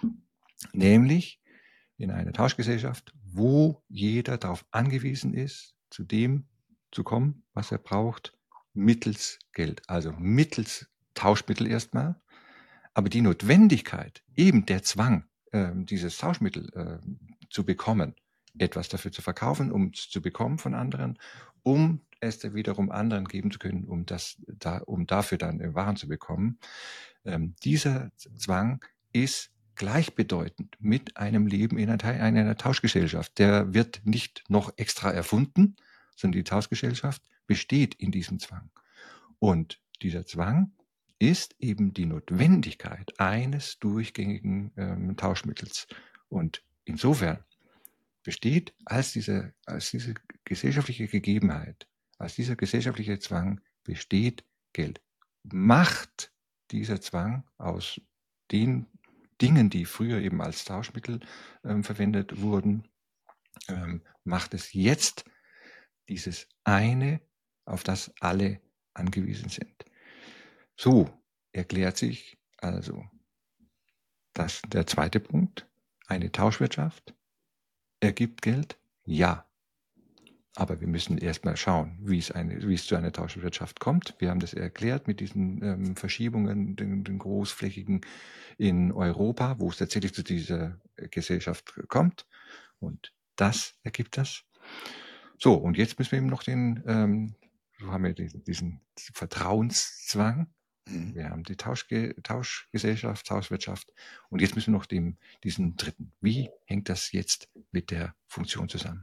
Nämlich in einer Tauschgesellschaft, wo jeder darauf angewiesen ist, zu dem zu kommen, was er braucht, mittels Geld, also mittels Tauschmittel erstmal. Aber die Notwendigkeit, eben der Zwang, dieses Tauschmittel zu bekommen, etwas dafür zu verkaufen, um es zu bekommen von anderen, um es dann wiederum anderen geben zu können, um dafür dann Waren zu bekommen. Dieser Zwang ist gleichbedeutend mit einem Leben in einer Tauschgesellschaft. Der wird nicht noch extra erfunden, sondern die Tauschgesellschaft besteht in diesem Zwang. Und dieser Zwang ist eben die Notwendigkeit eines durchgängigen Tauschmittels. Und insofern besteht als diese gesellschaftliche Gegebenheit, als dieser gesellschaftliche Zwang besteht Geld. Macht dieser Zwang aus den Dingen, die früher eben als Tauschmittel verwendet wurden, macht es jetzt dieses eine, auf das alle angewiesen sind. So erklärt sich also der zweite Punkt. Eine Tauschwirtschaft ergibt Geld? Ja. Aber wir müssen erstmal schauen, wie es zu einer Tauschwirtschaft kommt. Wir haben das erklärt mit diesen Verschiebungen, den großflächigen in Europa, wo es tatsächlich zu dieser Gesellschaft kommt. Und das ergibt das. So, und jetzt müssen wir eben noch so haben wir diesen Vertrauenszwang. Wir haben die Tauschgesellschaft, Tauschwirtschaft. Und jetzt müssen wir noch diesen dritten. Wie hängt das jetzt mit der Funktion zusammen?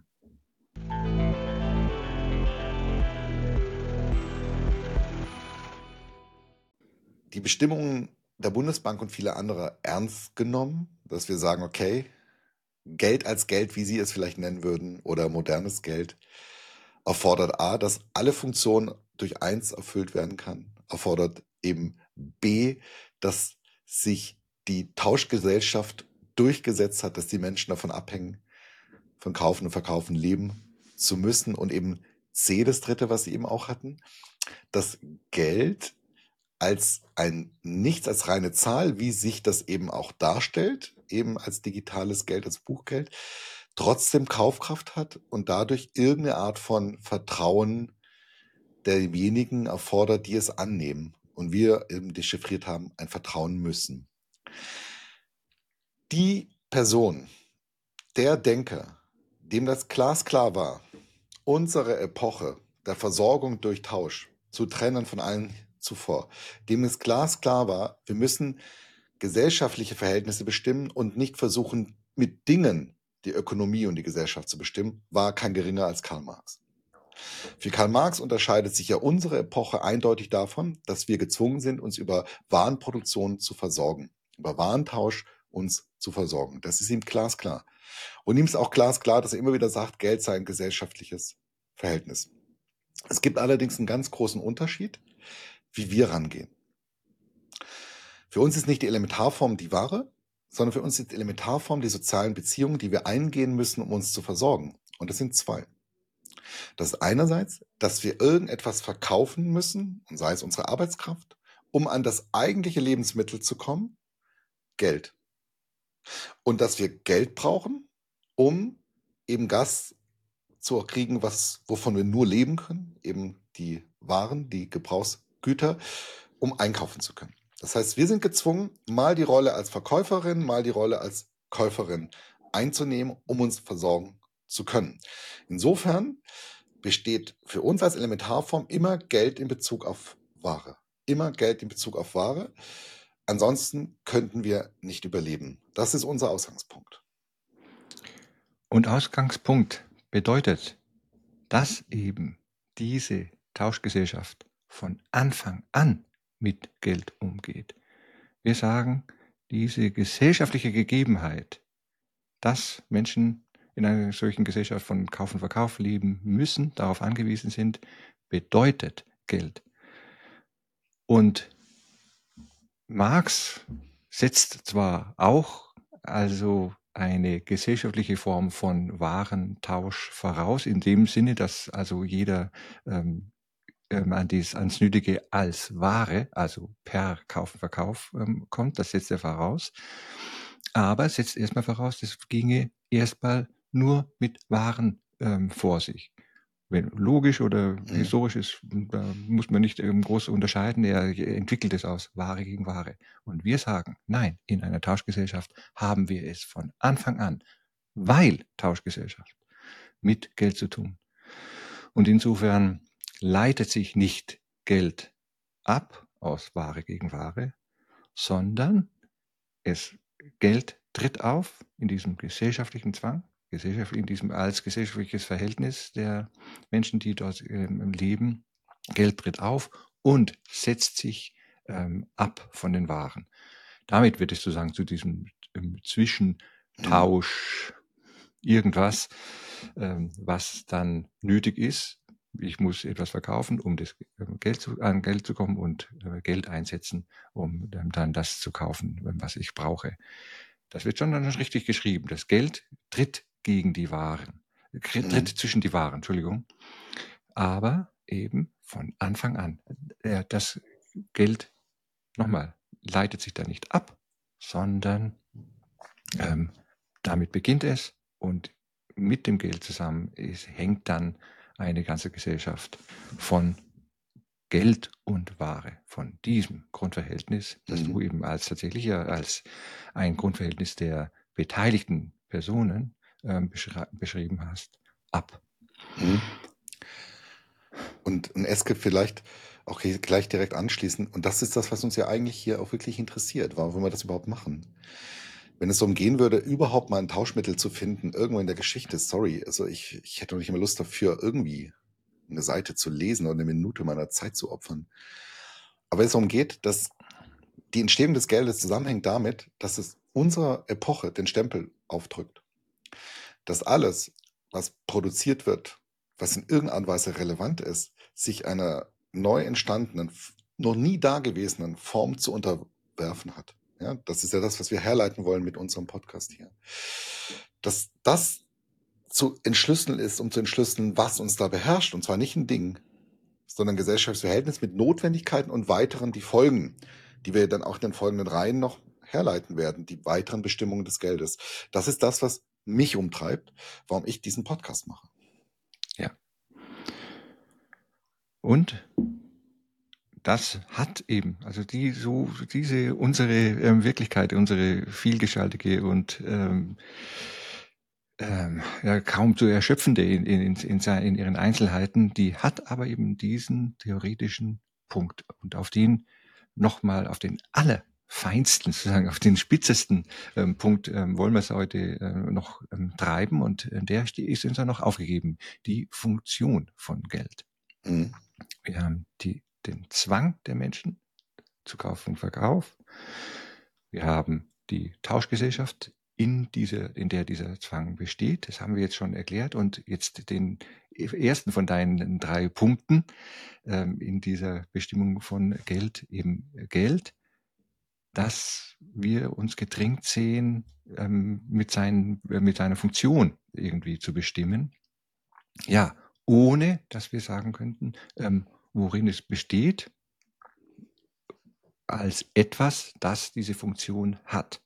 Die Bestimmungen der Bundesbank und viele andere ernst genommen, dass wir sagen, okay, Geld als Geld, wie Sie es vielleicht nennen würden, oder modernes Geld, erfordert A, dass alle Funktionen durch eins erfüllt werden kann, erfordert eben B, dass sich die Tauschgesellschaft durchgesetzt hat, dass die Menschen davon abhängen, von Kaufen und Verkaufen leben zu müssen, und eben C, das dritte, was Sie eben auch hatten, dass Geld als nichts als reine Zahl, wie sich das eben auch darstellt, eben als digitales Geld, als Buchgeld, trotzdem Kaufkraft hat und dadurch irgendeine Art von Vertrauen derjenigen erfordert, die es annehmen. Und wir eben dechiffriert haben, ein Vertrauen müssen. Die Person, der Denker, dem das glasklar war, unsere Epoche der Versorgung durch Tausch zu trennen von allen zuvor, dem es glasklar war, wir müssen gesellschaftliche Verhältnisse bestimmen und nicht versuchen, mit Dingen die Ökonomie und die Gesellschaft zu bestimmen, war kein geringer als Karl Marx. Für Karl Marx unterscheidet sich ja unsere Epoche eindeutig davon, dass wir gezwungen sind, uns über Warenproduktion zu versorgen, über Warentausch uns zu versorgen. Das ist ihm glasklar. Und ihm ist auch glasklar, dass er immer wieder sagt, Geld sei ein gesellschaftliches Verhältnis. Es gibt allerdings einen ganz großen Unterschied, wie wir rangehen. Für uns ist nicht die Elementarform die Ware, sondern für uns ist die Elementarform die sozialen Beziehungen, die wir eingehen müssen, um uns zu versorgen. Und das sind zwei. Das ist einerseits, dass wir irgendetwas verkaufen müssen, und sei es unsere Arbeitskraft, um an das eigentliche Lebensmittel zu kommen, Geld. Und dass wir Geld brauchen, um eben das zu kriegen, wovon wir nur leben können, eben die Waren, die Gebrauchsgüter, um einkaufen zu können. Das heißt, wir sind gezwungen, mal die Rolle als Verkäuferin, mal die Rolle als Käuferin einzunehmen, um uns versorgen zu können. Insofern besteht für uns als Elementarform immer Geld in Bezug auf Ware. Immer Geld in Bezug auf Ware. Ansonsten könnten wir nicht überleben. Das ist unser Ausgangspunkt. Und Ausgangspunkt bedeutet, dass eben diese Tauschgesellschaft von Anfang an mit Geld umgeht. Wir sagen, diese gesellschaftliche Gegebenheit, dass Menschen in einer solchen Gesellschaft von Kauf und Verkauf leben müssen, darauf angewiesen sind, bedeutet Geld. Und Marx setzt zwar auch also eine gesellschaftliche Form von Warentausch voraus, in dem Sinne, dass also jeder ans Nötige als Ware, also per Kauf und Verkauf kommt. Das setzt er voraus. Aber setzt erstmal voraus, das ginge erstmal nur mit Waren vor sich. Wenn logisch oder historisch ist, da muss man nicht groß unterscheiden. Er entwickelt es aus Ware gegen Ware. Und wir sagen, nein, in einer Tauschgesellschaft haben wir es von Anfang an weil Tauschgesellschaft mit Geld zu tun. Und insofern leitet sich nicht Geld ab aus Ware gegen Ware, sondern Geld tritt auf in diesem gesellschaftlichen Zwang, in diesem als gesellschaftliches Verhältnis der Menschen, die dort leben. Geld tritt auf und setzt sich ab von den Waren. Damit wird es sozusagen zu diesem Zwischentausch irgendwas, was dann nötig ist. Ich muss etwas verkaufen, um an Geld zu kommen und Geld einsetzen, um dann das zu kaufen, was ich brauche. Das wird schon dann richtig geschrieben. Das Geld tritt gegen die Waren, tritt zwischen die Waren, Entschuldigung. Aber eben von Anfang an. Das Geld, nochmal, leitet sich da nicht ab, sondern damit beginnt es und mit dem Geld zusammen hängt dann eine ganze Gesellschaft von Geld und Ware, von diesem Grundverhältnis, das du eben als ein Grundverhältnis der beteiligten Personen beschrieben hast, ab. Und Eske vielleicht auch hier gleich direkt anschließen. Und das ist das, was uns ja eigentlich hier auch wirklich interessiert. Warum wollen wir das überhaupt machen? Wenn es darum gehen würde, überhaupt mal ein Tauschmittel zu finden, irgendwo in der Geschichte, sorry, also ich hätte doch nicht mehr Lust dafür, irgendwie eine Seite zu lesen oder eine Minute meiner Zeit zu opfern. Aber wenn es darum geht, dass die Entstehung des Geldes zusammenhängt damit, dass es unserer Epoche den Stempel aufdrückt. Dass alles, was produziert wird, was in irgendeiner Weise relevant ist, sich einer neu entstandenen, noch nie dagewesenen Form zu unterwerfen hat. Ja, das ist ja das, was wir herleiten wollen mit unserem Podcast hier. Dass das zu entschlüsseln ist, um zu entschlüsseln, was uns da beherrscht, und zwar nicht ein Ding, sondern Gesellschaftsverhältnis mit Notwendigkeiten und weiteren die Folgen, die wir dann auch in den folgenden Reihen noch herleiten werden, die weiteren Bestimmungen des Geldes. Das ist das, was mich umtreibt, warum ich diesen Podcast mache. Ja. Und das hat eben, also unsere Wirklichkeit, unsere vielgestaltige und kaum zu erschöpfende in ihren Einzelheiten, die hat aber eben diesen theoretischen Punkt. Und auf den nochmal, auf den allerfeinsten, sozusagen, auf den spitzesten Punkt wollen wir es heute noch treiben. Und der ist uns ja noch aufgegeben. Die Funktion von Geld. Wir haben den Zwang der Menschen zu Kauf und Verkauf. Wir haben die Tauschgesellschaft, in der dieser Zwang besteht. Das haben wir jetzt schon erklärt. Und jetzt den ersten von deinen 3 Punkten in dieser Bestimmung von Geld, eben Geld, dass wir uns gedrängt sehen, mit seiner Funktion irgendwie zu bestimmen. Ja, ohne dass wir sagen könnten, worin es besteht, als etwas, das diese Funktion hat.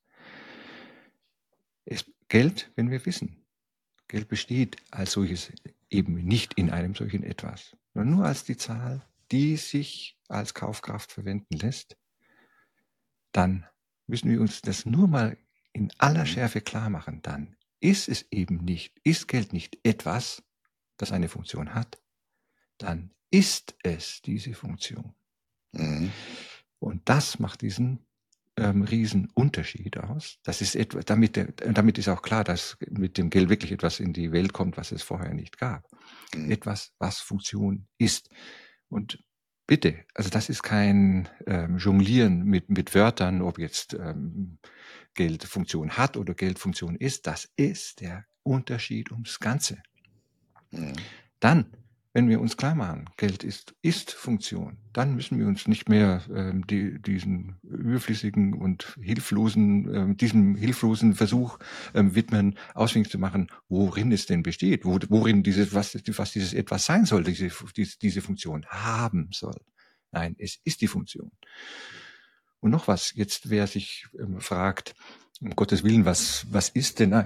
Geld, wenn wir wissen, Geld besteht als solches eben nicht in einem solchen Etwas, sondern nur als die Zahl, die sich als Kaufkraft verwenden lässt, dann müssen wir uns das nur mal in aller Schärfe klar machen. Dann ist Geld nicht etwas, das eine Funktion hat, dann ist es diese Funktion. Und das macht diesen riesen Unterschied aus. Das ist damit ist auch klar, dass mit dem Geld wirklich etwas in die Welt kommt, was es vorher nicht gab. Etwas, was Funktion ist. Und bitte, also das ist kein Jonglieren mit Wörtern, ob jetzt Geld Funktion hat oder Geld Funktion ist. Das ist der Unterschied ums Ganze. Dann, wenn wir uns klar machen, Geld ist Funktion, dann müssen wir uns nicht mehr diesen überflüssigen und diesem hilflosen Versuch widmen, ausfindig zu machen, worin es denn besteht, worin was dieses etwas sein soll, diese Funktion haben soll. Nein, es ist die Funktion. Und noch was, jetzt wer sich fragt, um Gottes Willen, was ist denn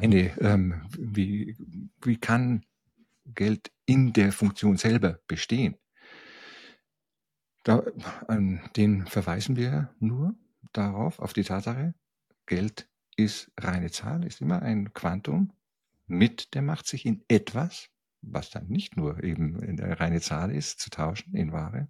wie kann Geld in der Funktion selber bestehen? An den verweisen wir nur darauf, auf die Tatsache, Geld ist reine Zahl, ist immer ein Quantum, mit der Macht, sich in etwas, was dann nicht nur eben eine reine Zahl ist, zu tauschen in Ware.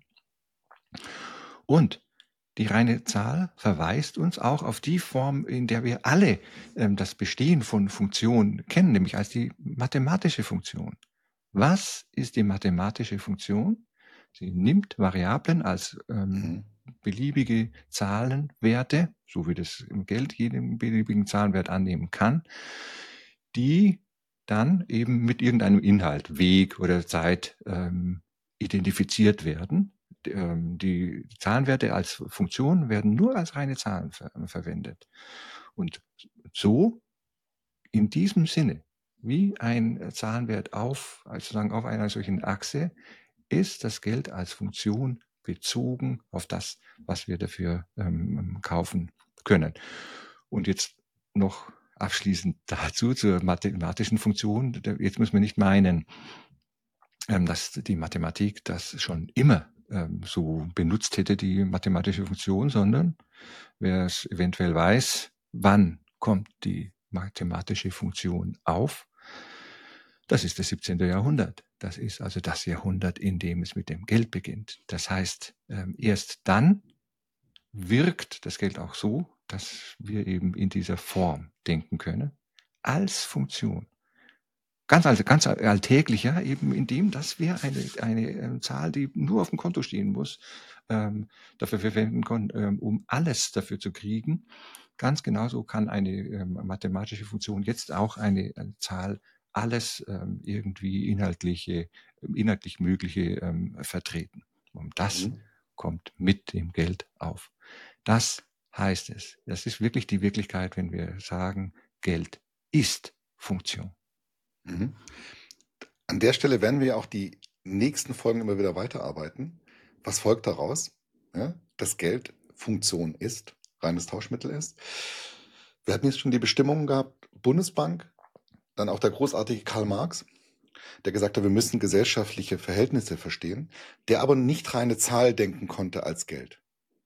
Und die reine Zahl verweist uns auch auf die Form, in der wir alle das Bestehen von Funktionen kennen, nämlich als die mathematische Funktion. Was ist die mathematische Funktion? Sie nimmt Variablen als beliebige Zahlenwerte, so wie das im Geld jeden beliebigen Zahlenwert annehmen kann, die dann eben mit irgendeinem Inhalt, Weg oder Zeit identifiziert werden. Die Zahlenwerte als Funktion werden nur als reine Zahlen verwendet. Und so in diesem Sinne, wie ein Zahlenwert sozusagen auf einer solchen Achse, ist das Geld als Funktion bezogen auf das, was wir dafür kaufen können. Und jetzt noch abschließend dazu zur mathematischen Funktion. Jetzt muss man nicht meinen, dass die Mathematik das schon immer so benutzt hätte, die mathematische Funktion, sondern wer es eventuell weiß, wann kommt die mathematische Funktion auf? Das ist das 17. Jahrhundert. Das ist also das Jahrhundert, in dem es mit dem Geld beginnt. Das heißt, erst dann wirkt das Geld auch so, dass wir eben in dieser Form denken können, als Funktion. Ganz alltäglicher, eben in dem, dass wir eine Zahl, die nur auf dem Konto stehen muss, dafür verwenden können, um alles dafür zu kriegen. Ganz genauso kann eine mathematische Funktion jetzt auch eine Zahl alles irgendwie inhaltlich Mögliche vertreten. Und das kommt mit dem Geld auf. Das heißt es. Das ist wirklich die Wirklichkeit, wenn wir sagen, Geld ist Funktion. Mhm. An der Stelle werden wir auch die nächsten Folgen immer wieder weiterarbeiten. Was folgt daraus? Ja, dass Geld Funktion ist, reines Tauschmittel ist. Wir hatten jetzt schon die Bestimmungen gehabt, Bundesbank, dann auch der großartige Karl Marx, der gesagt hat, wir müssen gesellschaftliche Verhältnisse verstehen, der aber nicht reine Zahl denken konnte als Geld.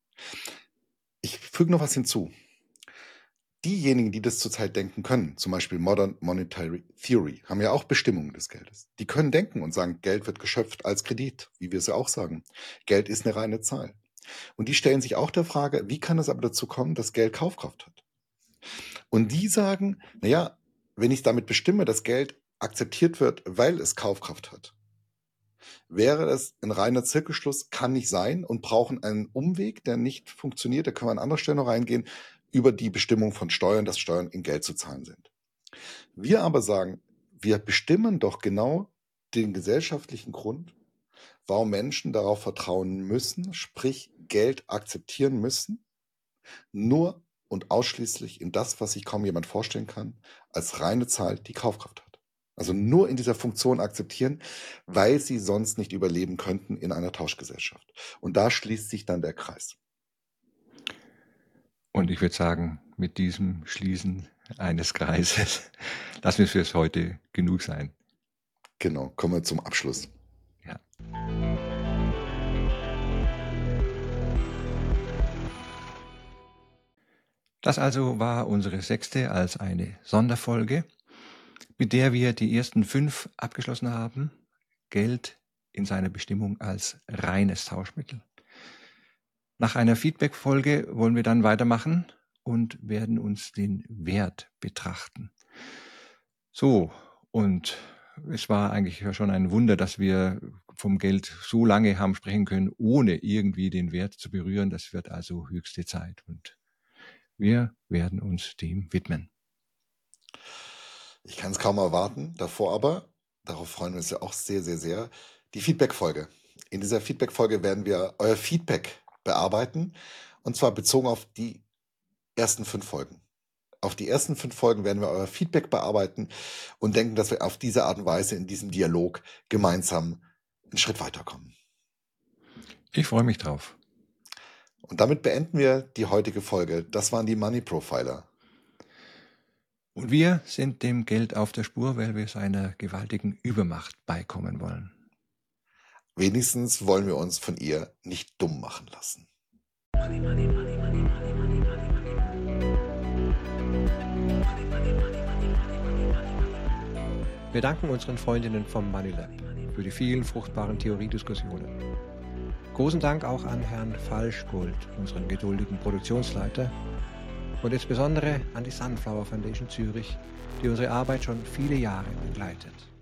Ich füge noch was hinzu. Diejenigen, die das zurzeit denken können, zum Beispiel Modern Monetary Theory, haben ja auch Bestimmungen des Geldes. Die können denken und sagen, Geld wird geschöpft als Kredit, wie wir es ja auch sagen. Geld ist eine reine Zahl. Und die stellen sich auch der Frage, wie kann es aber dazu kommen, dass Geld Kaufkraft hat? Und die sagen, naja, wenn ich damit bestimme, dass Geld akzeptiert wird, weil es Kaufkraft hat, wäre das ein reiner Zirkelschluss, kann nicht sein und brauchen einen Umweg, der nicht funktioniert, da können wir an anderer Stelle noch reingehen, über die Bestimmung von Steuern, dass Steuern in Geld zu zahlen sind. Wir aber sagen, wir bestimmen doch genau den gesellschaftlichen Grund, warum Menschen darauf vertrauen müssen, sprich Geld akzeptieren müssen, nur und ausschließlich in das, was sich kaum jemand vorstellen kann, als reine Zahl, die Kaufkraft hat. Also nur in dieser Funktion akzeptieren, weil sie sonst nicht überleben könnten in einer Tauschgesellschaft. Und da schließt sich dann der Kreis. Und ich würde sagen, mit diesem Schließen eines Kreises lassen wir es für heute genug sein. Genau, kommen wir zum Abschluss. Ja. Das also war unsere 6. als eine Sonderfolge, mit der wir die ersten 5 abgeschlossen haben. Geld in seiner Bestimmung als reines Tauschmittel. Nach einer Feedback-Folge wollen wir dann weitermachen und werden uns den Wert betrachten. So, und es war eigentlich ja schon ein Wunder, dass wir vom Geld so lange haben sprechen können, ohne irgendwie den Wert zu berühren. Das wird also höchste Zeit und wir werden uns dem widmen. Ich kann es kaum erwarten. Davor aber, darauf freuen wir uns ja auch sehr, sehr, sehr, die Feedback-Folge. In dieser Feedback-Folge werden wir euer Feedback bearbeiten und zwar bezogen auf die ersten 5 Folgen. Auf die ersten 5 Folgen werden wir euer Feedback bearbeiten und denken, dass wir auf diese Art und Weise in diesem Dialog gemeinsam einen Schritt weiterkommen. Ich freue mich drauf. Und damit beenden wir die heutige Folge. Das waren die Money Profiler. Und wir sind dem Geld auf der Spur, weil wir seiner gewaltigen Übermacht beikommen wollen. Wenigstens wollen wir uns von ihr nicht dumm machen lassen. Money, money, money, money, money, money, money, money. Money, money, money, money, money, money, money, money. Wir danken unseren Freundinnen vom Money Lab für die vielen fruchtbaren Theoriediskussionen. Großen Dank auch an Herrn Falschgold, unseren geduldigen Produktionsleiter, und insbesondere an die Sunflower Foundation Zürich, die unsere Arbeit schon viele Jahre begleitet.